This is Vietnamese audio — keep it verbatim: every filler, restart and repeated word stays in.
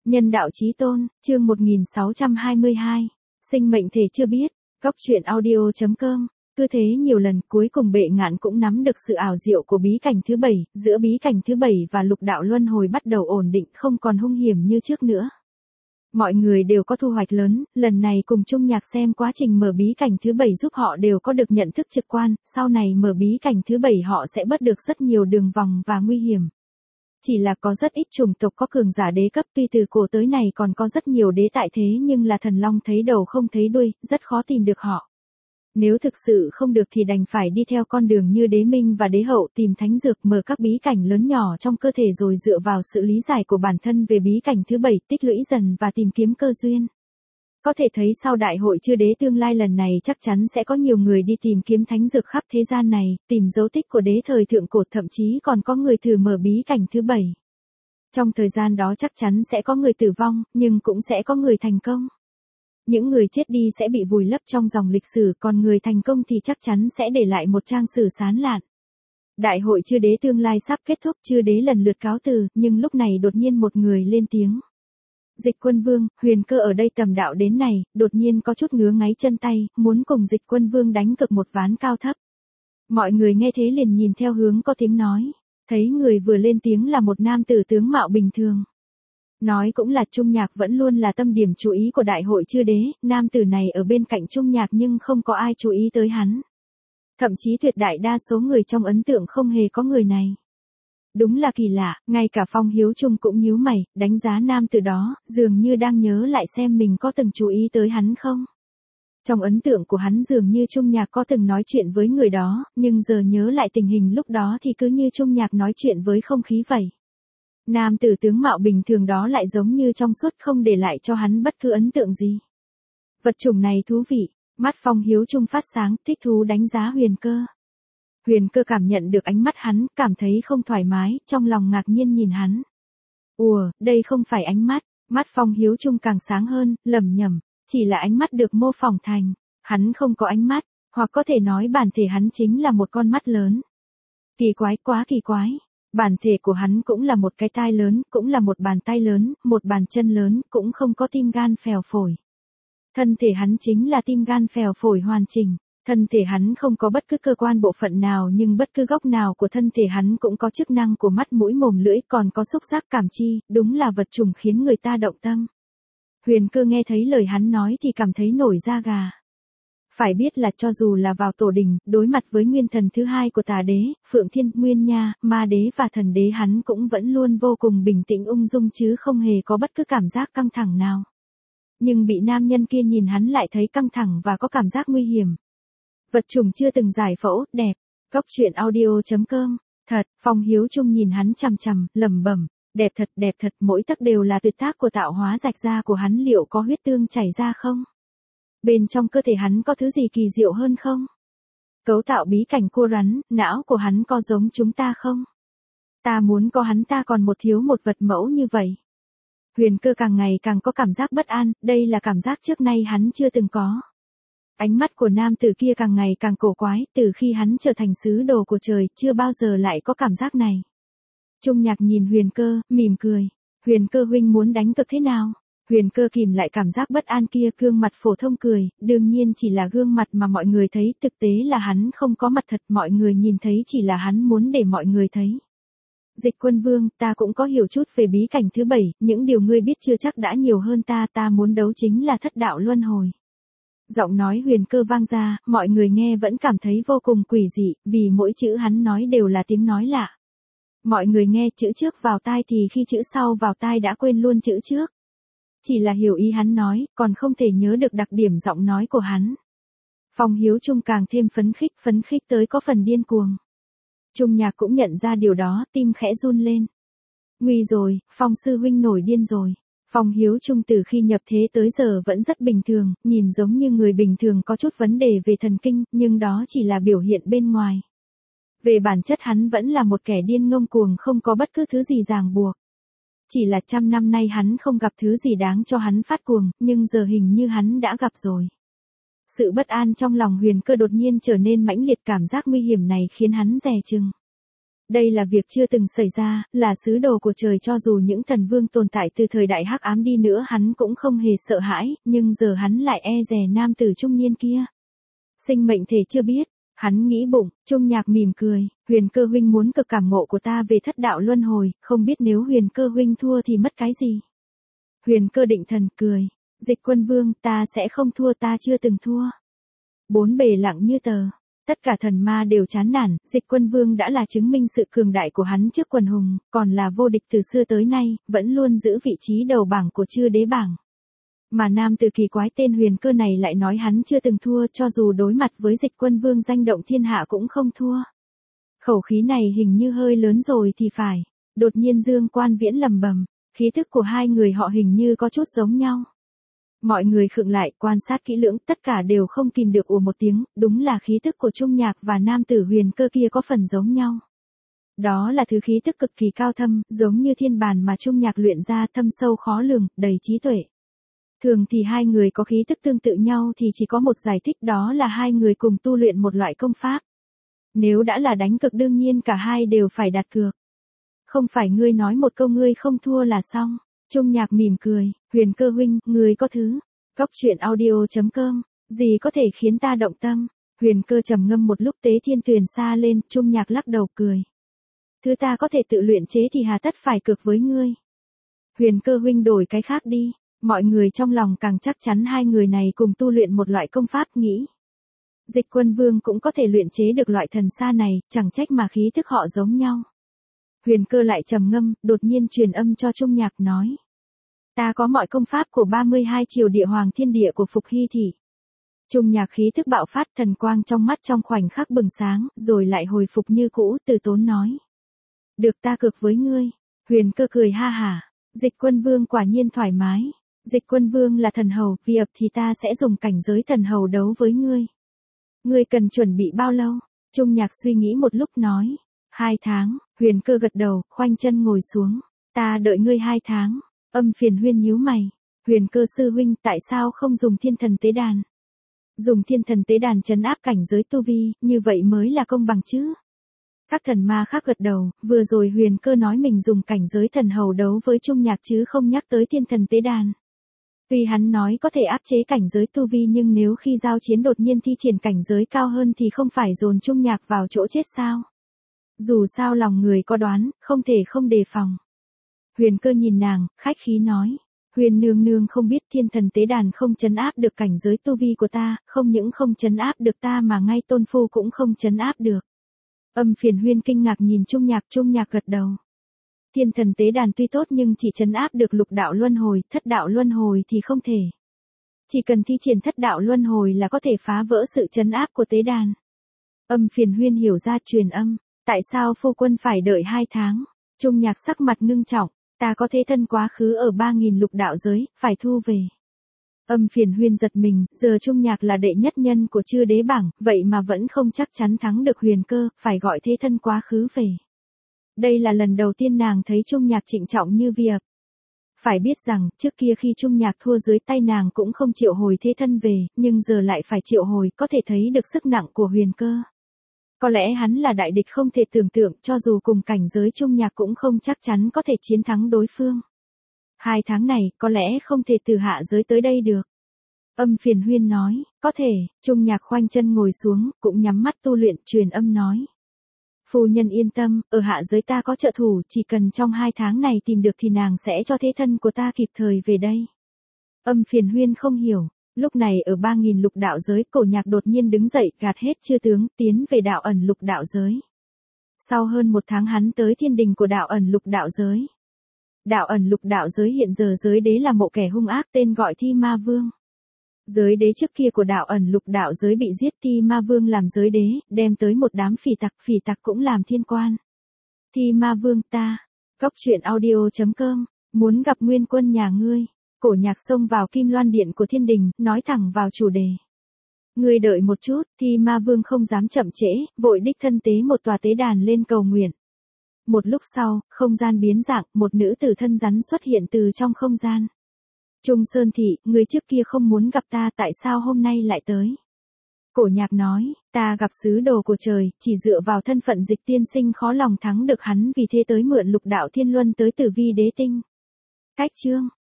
Nhân đạo chí tôn, chương một nghìn sáu trăm hai mươi hai. Sinh mệnh thể chưa biết, góc truyện audio chấm com. Cứ thế nhiều lần cuối cùng bệ ngạn cũng nắm được sự ảo diệu của bí cảnh thứ bảy, giữa bí cảnh thứ bảy và lục đạo luân hồi bắt đầu ổn định không còn hung hiểm như trước nữa. Mọi người đều có thu hoạch lớn, lần này cùng chung nhạc xem quá trình mở bí cảnh thứ bảy giúp họ đều có được nhận thức trực quan, sau này mở bí cảnh thứ bảy họ sẽ bớt được rất nhiều đường vòng và nguy hiểm. Chỉ là có rất ít chủng tộc có cường giả đế cấp, tuy từ cổ tới này còn có rất nhiều đế tại thế nhưng là thần long thấy đầu không thấy đuôi, rất khó tìm được họ. Nếu thực sự không được thì đành phải đi theo con đường như đế minh và đế hậu tìm thánh dược mở các bí cảnh lớn nhỏ trong cơ thể rồi dựa vào sự lý giải của bản thân về bí cảnh thứ bảy tích lũy dần và tìm kiếm cơ duyên. Có thể thấy sau đại hội chư đế tương lai lần này chắc chắn sẽ có nhiều người đi tìm kiếm thánh dược khắp thế gian này, tìm dấu tích của đế thời thượng cổ, thậm chí còn có người thử mở bí cảnh thứ bảy. Trong thời gian đó chắc chắn sẽ có người tử vong, nhưng cũng sẽ có người thành công. Những người chết đi sẽ bị vùi lấp trong dòng lịch sử, còn người thành công thì chắc chắn sẽ để lại một trang sử sán lạn. Đại hội chư đế tương lai sắp kết thúc, chư đế lần lượt cáo từ, nhưng lúc này đột nhiên một người lên tiếng. Dịch Quân Vương, Huyền Cơ ở đây tầm đạo đến này, đột nhiên có chút ngứa ngáy chân tay, muốn cùng Dịch Quân Vương đánh cược một ván cao thấp. Mọi người nghe thế liền nhìn theo hướng có tiếng nói, thấy người vừa lên tiếng là một nam tử tướng mạo bình thường. Nói cũng là Trung Nhạc vẫn luôn là tâm điểm chú ý của đại hội chư đế, nam tử này ở bên cạnh Trung Nhạc nhưng không có ai chú ý tới hắn. Thậm chí tuyệt đại đa số người trong ấn tượng không hề có người này. Đúng là kỳ lạ, ngay cả Phong Hiếu Trung cũng nhíu mày, đánh giá nam tử đó, dường như đang nhớ lại xem mình có từng chú ý tới hắn không. Trong ấn tượng của hắn dường như Trung Nhạc có từng nói chuyện với người đó, nhưng giờ nhớ lại tình hình lúc đó thì cứ như Trung Nhạc nói chuyện với không khí vậy. Nam tử tướng mạo bình thường đó lại giống như trong suốt không để lại cho hắn bất cứ ấn tượng gì. Vật chủng này thú vị, mắt Phong Hiếu Trung phát sáng, thích thú đánh giá Huyền Cơ. Huyền Cơ cảm nhận được ánh mắt hắn, cảm thấy không thoải mái, trong lòng ngạc nhiên nhìn hắn. Ùa, đây không phải ánh mắt, mắt Phong Hiếu Trung càng sáng hơn, lẩm nhẩm, chỉ là ánh mắt được mô phỏng thành, hắn không có ánh mắt, hoặc có thể nói bản thể hắn chính là một con mắt lớn. Kỳ quái, quá kỳ quái. Bản thể của hắn cũng là một cái tai lớn, cũng là một bàn tay lớn, một bàn chân lớn, cũng không có tim gan phèo phổi. Thân thể hắn chính là tim gan phèo phổi hoàn chỉnh. Thân thể hắn không có bất cứ cơ quan bộ phận nào nhưng bất cứ góc nào của thân thể hắn cũng có chức năng của mắt mũi mồm lưỡi, còn có xúc giác cảm chi, đúng là vật chủng khiến người ta động tâm. Huyền Cơ nghe thấy lời hắn nói thì cảm thấy nổi da gà. Phải biết là cho dù là vào tổ đình, đối mặt với nguyên thần thứ hai của tà đế, Phượng Thiên, Nguyên Nha, Ma đế và thần đế hắn cũng vẫn luôn vô cùng bình tĩnh ung dung chứ không hề có bất cứ cảm giác căng thẳng nào. Nhưng bị nam nhân kia nhìn hắn lại thấy căng thẳng và có cảm giác nguy hiểm. Vật chủng chưa từng giải phẫu, đẹp. Góc truyện audio chấm com. Thật, Phong Hiếu Trung nhìn hắn chằm chằm, lẩm bẩm, đẹp thật, đẹp thật, mỗi tấc đều là tuyệt tác của tạo hóa rạch ra của hắn, liệu có huyết tương chảy ra không? Bên trong cơ thể hắn có thứ gì kỳ diệu hơn không? Cấu tạo bí cảnh cua rắn, não của hắn có giống chúng ta không? Ta muốn có hắn, ta còn một thiếu một vật mẫu như vậy. Huyền Cơ càng ngày càng có cảm giác bất an, đây là cảm giác trước nay hắn chưa từng có. Ánh mắt của nam tử kia càng ngày càng cổ quái, từ khi hắn trở thành sứ đồ của trời, chưa bao giờ lại có cảm giác này. Trung Nhạc nhìn Huyền Cơ, mỉm cười. Huyền Cơ huynh muốn đánh cược thế nào? Huyền Cơ kìm lại cảm giác bất an kia, gương mặt phổ thông cười, đương nhiên chỉ là gương mặt mà mọi người thấy, thực tế là hắn không có mặt thật, mọi người nhìn thấy chỉ là hắn muốn để mọi người thấy. Dịch Quân Vương, ta cũng có hiểu chút về bí cảnh thứ bảy, những điều ngươi biết chưa chắc đã nhiều hơn ta, ta muốn đấu chính là thất đạo luân hồi. Giọng nói Huyền Cơ vang ra, mọi người nghe vẫn cảm thấy vô cùng quỷ dị, vì mỗi chữ hắn nói đều là tiếng nói lạ. Mọi người nghe chữ trước vào tai thì khi chữ sau vào tai đã quên luôn chữ trước. Chỉ là hiểu ý hắn nói, còn không thể nhớ được đặc điểm giọng nói của hắn. Phong Hiếu Trung càng thêm phấn khích, phấn khích tới có phần điên cuồng. Trung Nhạc cũng nhận ra điều đó, tim khẽ run lên. Nguy rồi, Phong sư huynh nổi điên rồi. Phong Hiếu Trung từ khi nhập thế tới giờ vẫn rất bình thường, nhìn giống như người bình thường có chút vấn đề về thần kinh, nhưng đó chỉ là biểu hiện bên ngoài. Về bản chất hắn vẫn là một kẻ điên ngông cuồng, không có bất cứ thứ gì ràng buộc. Chỉ là trăm năm nay hắn không gặp thứ gì đáng cho hắn phát cuồng, nhưng giờ hình như hắn đã gặp rồi. Sự bất an trong lòng Huyền Cơ đột nhiên trở nên mãnh liệt, cảm giác nguy hiểm này khiến hắn dè chừng. Đây là việc chưa từng xảy ra, là sứ đồ của trời, cho dù những thần vương tồn tại từ thời đại hắc ám đi nữa hắn cũng không hề sợ hãi, nhưng giờ hắn lại e dè nam tử trung niên kia. Sinh mệnh thể chưa biết, hắn nghĩ bụng, Trung Nhạc mỉm cười, Huyền Cơ huynh muốn cực cảm ngộ của ta về thất đạo luân hồi, không biết nếu Huyền Cơ huynh thua thì mất cái gì. Huyền Cơ định thần cười, Dịch Quân Vương, ta sẽ không thua, ta chưa từng thua. Bốn bề lặng như tờ. Tất cả thần ma đều chán nản, Dịch Quân Vương đã là chứng minh sự cường đại của hắn trước quần hùng, còn là vô địch từ xưa tới nay, vẫn luôn giữ vị trí đầu bảng của chư đế bảng. Mà nam tử kỳ quái tên Huyền Cơ này lại nói hắn chưa từng thua, cho dù đối mặt với Dịch Quân Vương danh động thiên hạ cũng không thua. Khẩu khí này hình như hơi lớn rồi thì phải. Đột nhiên Dương Quan Viễn lầm bầm, khí thức của hai người họ hình như có chút giống nhau. Mọi người khựng lại, quan sát kỹ lưỡng, tất cả đều không kìm được ồ một tiếng, đúng là khí tức của Trung Nhạc và nam tử Huyền Cơ kia có phần giống nhau. Đó là thứ khí tức cực kỳ cao thâm, giống như thiên bàn mà Trung Nhạc luyện ra, thâm sâu khó lường, đầy trí tuệ. Thường thì hai người có khí tức tương tự nhau thì chỉ có một giải thích, đó là hai người cùng tu luyện một loại công pháp. Nếu đã là đánh cược đương nhiên cả hai đều phải đặt cược. Không phải ngươi nói một câu ngươi không thua là xong. Trung Nhạc mỉm cười, Huyền Cơ huynh, ngươi có thứ. Góc truyện audio chấm com, gì có thể khiến ta động tâm. Huyền Cơ trầm ngâm một lúc, tế thiên tuyền xa lên, Trung Nhạc lắc đầu cười. Thứ ta có thể tự luyện chế thì hà tất phải cược với ngươi. Huyền Cơ huynh đổi cái khác đi. Mọi người trong lòng càng chắc chắn hai người này cùng tu luyện một loại công pháp, nghĩ. Dịch Quân Vương cũng có thể luyện chế được loại thần xa này, chẳng trách mà khí thức họ giống nhau. Huyền Cơ lại trầm ngâm, đột nhiên truyền âm cho Trung Nhạc nói. Ta có mọi công pháp của ba mươi hai triều địa hoàng thiên địa của Phục Hy Thị. Trung Nhạc khí thức bạo phát, thần quang trong mắt trong khoảnh khắc bừng sáng, rồi lại hồi phục như cũ, từ tốn nói. Được, ta cược với ngươi. Huyền Cơ cười ha hả, Dịch Quân Vương quả nhiên thoải mái. Dịch Quân Vương là thần hầu, vì ập thì ta sẽ dùng cảnh giới thần hầu đấu với ngươi. Ngươi cần chuẩn bị bao lâu? Trung Nhạc suy nghĩ một lúc nói. Hai tháng, Huyền Cơ gật đầu, khoanh chân ngồi xuống. Ta đợi ngươi hai tháng. Âm Phiền Huyên nhíu mày. Huyền Cơ sư huynh, tại sao không dùng thiên thần tế đàn? Dùng thiên thần tế đàn trấn áp cảnh giới tu vi, như vậy mới là công bằng chứ. Các thần ma khác gật đầu, vừa rồi Huyền Cơ nói mình dùng cảnh giới thần hầu đấu với Trung Nhạc chứ không nhắc tới thiên thần tế đàn. Tuy hắn nói có thể áp chế cảnh giới tu vi nhưng nếu khi giao chiến đột nhiên thi triển cảnh giới cao hơn thì không phải dồn Trung Nhạc vào chỗ chết sao? Dù sao lòng người có đoán, không thể không đề phòng. Huyền Cơ nhìn nàng, khách khí nói. Huyền nương nương không biết thiên thần tế đàn không trấn áp được cảnh giới tu vi của ta, không những không trấn áp được ta mà ngay tôn phu cũng không trấn áp được. Âm Phiền Huyên kinh ngạc nhìn Trung Nhạc, Trung Nhạc gật đầu. Thiên thần tế đàn tuy tốt nhưng chỉ trấn áp được lục đạo luân hồi, thất đạo luân hồi thì không thể. Chỉ cần thi triển thất đạo luân hồi là có thể phá vỡ sự trấn áp của tế đàn. Âm Phiền Huyên hiểu ra, truyền âm, tại sao phu quân phải đợi hai tháng? Trung Nhạc sắc mặt ngưng trọng, ta có thế thân quá khứ ở ba nghìn lục đạo giới, phải thu về. Âm Phiền Huyên giật mình, giờ Trung Nhạc là đệ nhất nhân của chư đế bảng, vậy mà vẫn không chắc chắn thắng được Huyền Cơ, phải gọi thế thân quá khứ về. Đây là lần đầu tiên nàng thấy Trung Nhạc trịnh trọng như việc. Phải biết rằng, trước kia khi Trung Nhạc thua dưới tay nàng cũng không triệu hồi thế thân về, nhưng giờ lại phải triệu hồi, có thể thấy được sức nặng của Huyền Cơ. Có lẽ hắn là đại địch không thể tưởng tượng, cho dù cùng cảnh giới Trung Nhạc cũng không chắc chắn có thể chiến thắng đối phương. Hai tháng này, có lẽ không thể từ hạ giới tới đây được. Âm Phiền Huyên nói, có thể. Trung Nhạc khoanh chân ngồi xuống, cũng nhắm mắt tu luyện, truyền âm nói. Phu nhân yên tâm, ở hạ giới ta có trợ thủ, chỉ cần trong hai tháng này tìm được thì nàng sẽ cho thế thân của ta kịp thời về đây. Âm Phiền Huyên không hiểu, lúc này ở ba nghìn lục đạo giới, Cổ Nhạc đột nhiên đứng dậy, gạt hết chư tướng, tiến về đạo ẩn lục đạo giới. Sau hơn một tháng hắn tới thiên đình của đạo ẩn lục đạo giới. Đạo ẩn lục đạo giới hiện giờ giới đế là một kẻ hung ác tên gọi Thi Ma Vương. Giới đế trước kia của đạo ẩn lục đạo giới bị giết, Thi Ma Vương làm giới đế, đem tới một đám phỉ tặc, phỉ tặc cũng làm thiên quan. Thi Ma Vương ta, góc truyện audio chấm com, muốn gặp nguyên quân nhà ngươi. Cổ Nhạc xông vào Kim Loan Điện của thiên đình, nói thẳng vào chủ đề. Ngươi đợi một chút, Thi Ma Vương không dám chậm trễ, vội đích thân tế một tòa tế đàn lên cầu nguyện. Một lúc sau, không gian biến dạng, một nữ tử thân rắn xuất hiện từ trong không gian. Trung Sơn Thị, người trước kia không muốn gặp ta, tại sao hôm nay lại tới? Cổ Nhạc nói, ta gặp sứ đồ của trời, chỉ dựa vào thân phận Dịch tiên sinh khó lòng thắng được hắn, vì thế tới mượn lục đạo thiên luân tới Tử Vi đế tinh. Cách chương